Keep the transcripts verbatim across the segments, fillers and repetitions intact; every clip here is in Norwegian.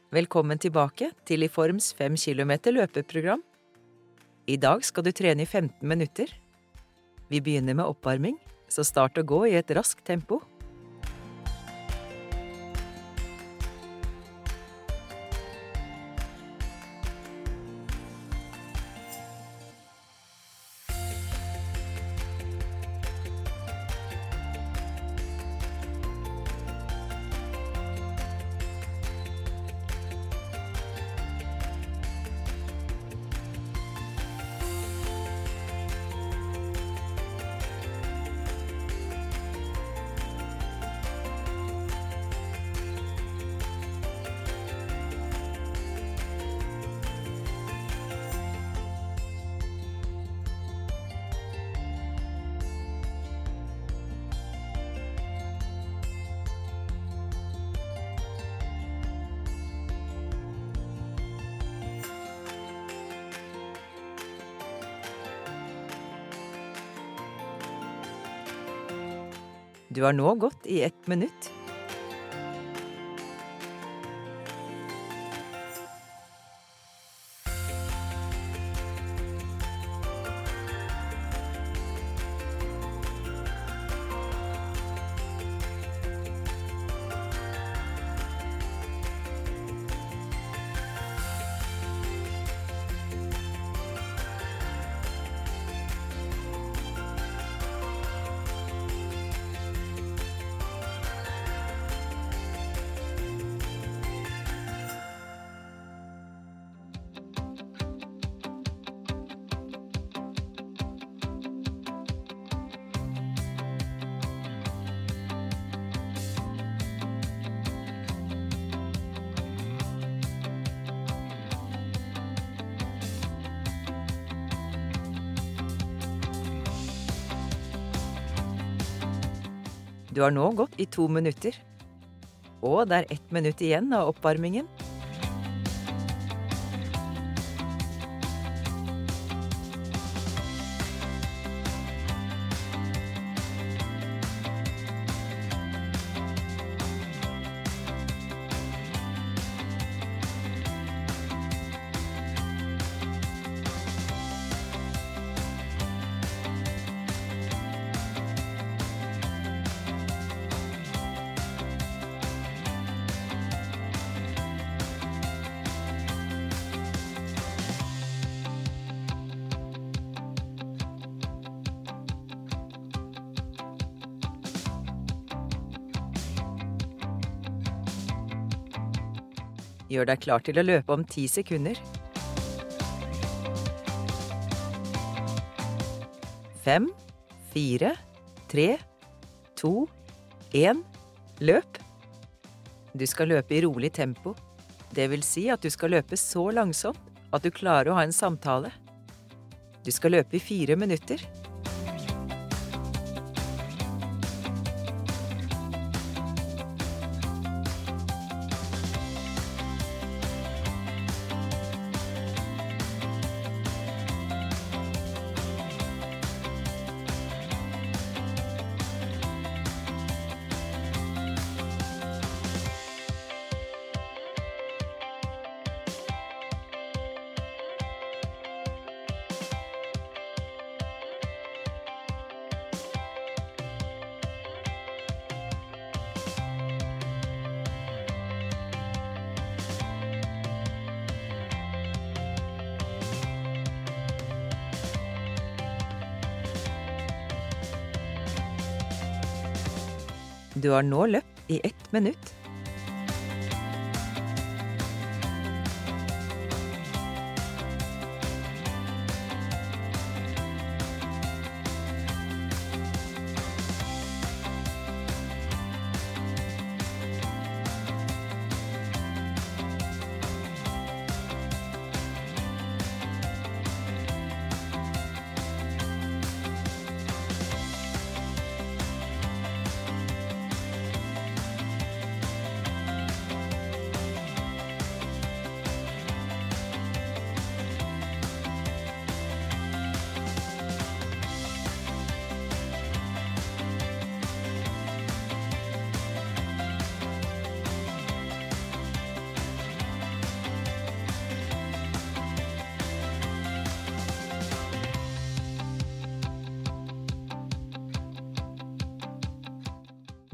Velkommen tilbake til Iforms fem kilometer løpeprogram. I dag skal du trene i femten minutter. Vi begynner med oppvarming, så start å gå i et raskt tempo. Du har nå gått i ett minutt. Du har nå gått i to minutter, og det er ett minutt igjen av oppvarmingen. Gjør deg klar til å løpe om ti sekunder. Fem, fire, tre, to, en, løp. Du skal løpe i rolig tempo. Det vil si at du skal løpe så langsomt at du klarer å ha en samtale. Du skal løpe i fire minutter. Du har nå løpt i ett minutt.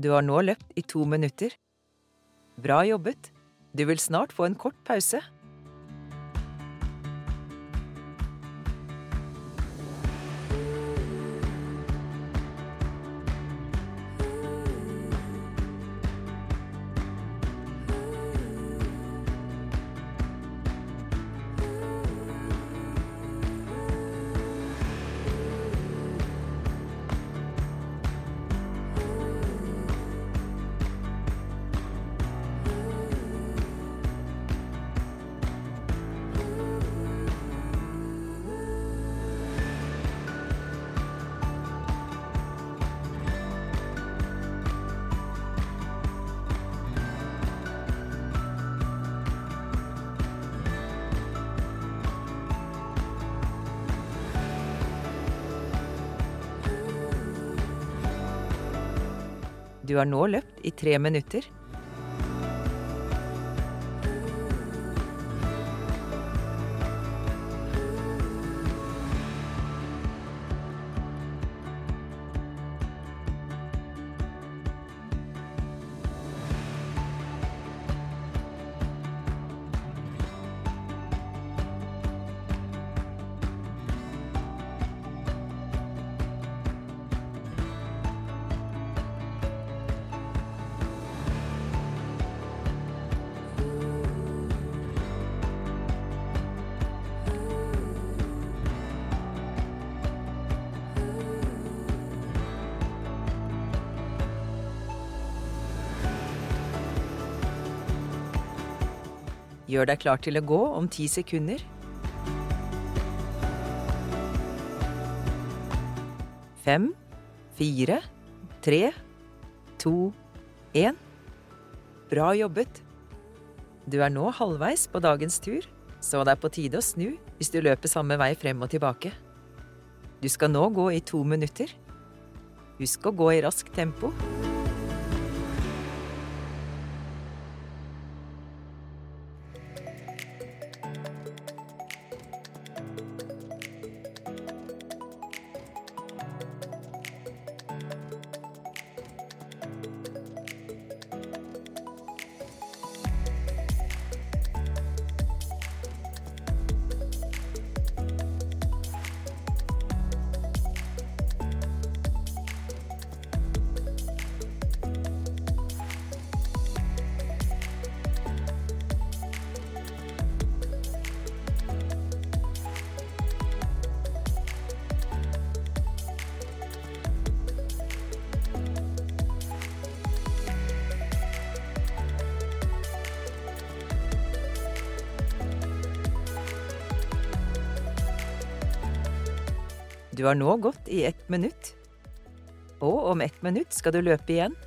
Du har nå løpt i to minutter. Bra jobbet. Du vil snart få en kort pause. Du har nå løpt i tre minutter. Gjør deg klar til å gå om ti sekunder. Fem, fire, tre, to, en. Bra jobbet. Du er nå halvveis på dagens tur, så det er på tide å snu hvis du løper samme vei frem og tilbake. Du skal nå gå i to minutter. Husk å gå i raskt tempo. Du har nå gått i ett minutt, og om ett minutt skal du løpe igjen.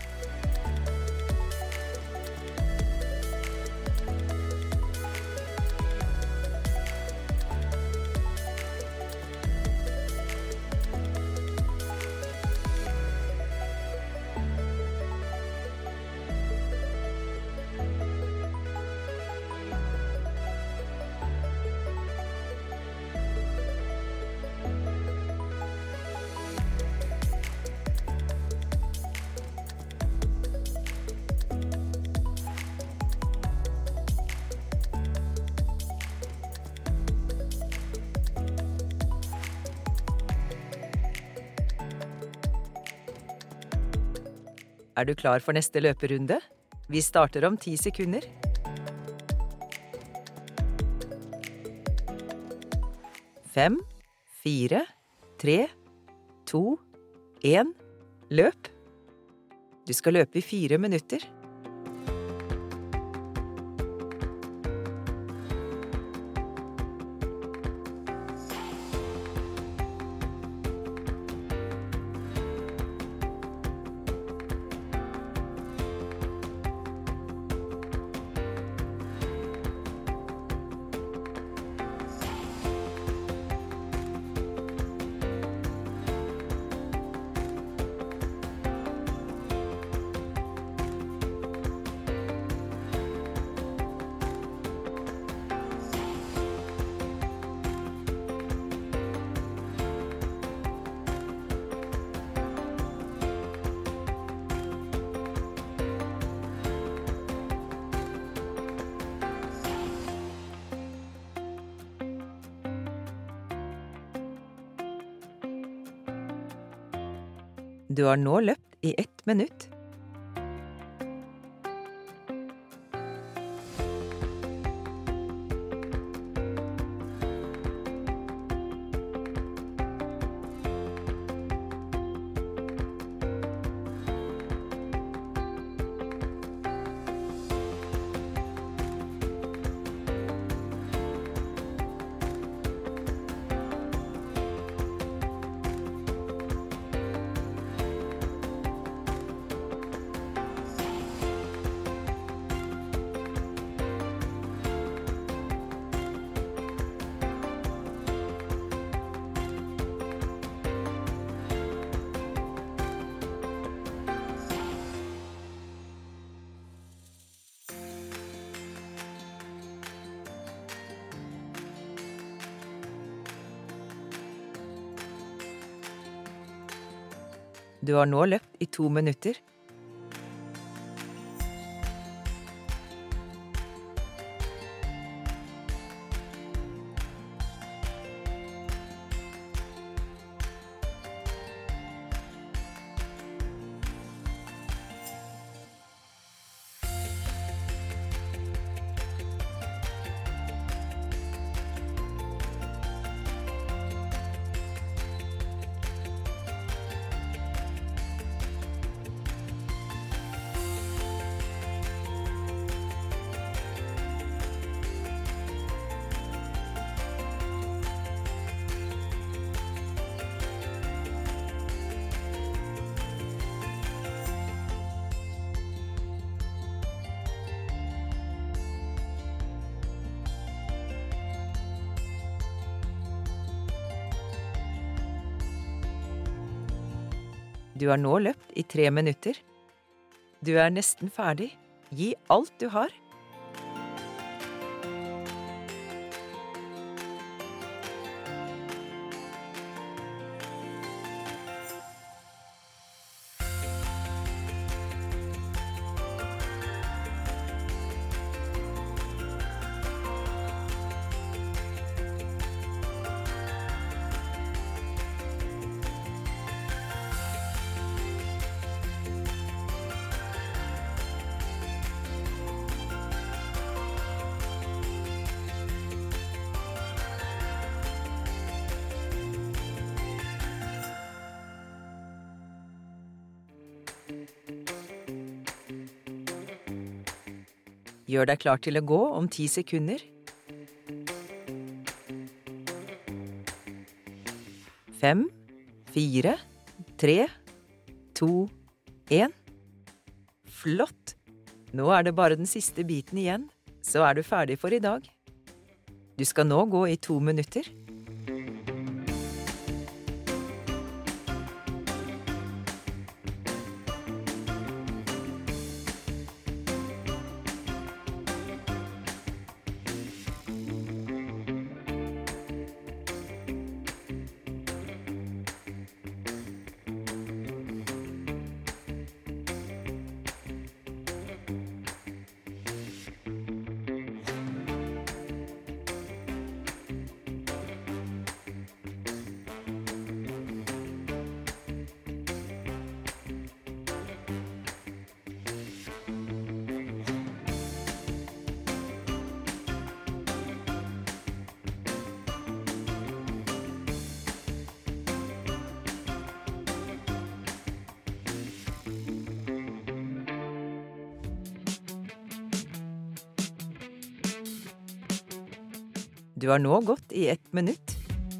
Er du klar for neste løperunde? Vi starter om ti sekunder. Fem, fire, tre, to, en. Løp. Du skal løpe i fire minutter. Du har nå løpt i ett minutt. Du har nå løpt i to minutter. Du har nå løpt i tre minutter. Du er nesten ferdig. Gi alt du har. Gjør deg klar til å gå om ti sekunder. Fem, fire, tre, to, en. Flott! Nå er det bare den siste biten igjen, så er du ferdig for i dag. Du skal nå gå i to minutter. Du har nå gått i ett minutt.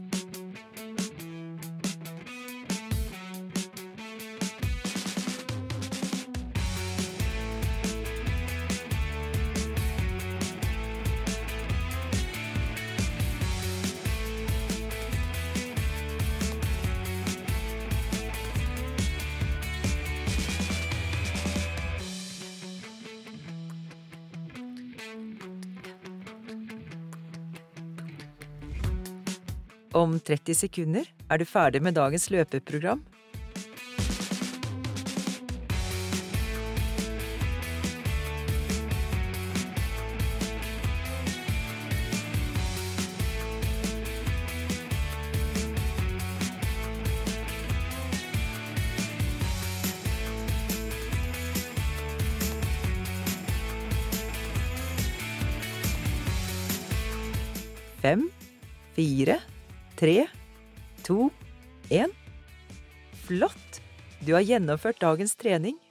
Om tretti sekunder er du ferdig med dagens løpeprogram. Fem, fire, tre, to, en. Flott! Du har gjennomført dagens trening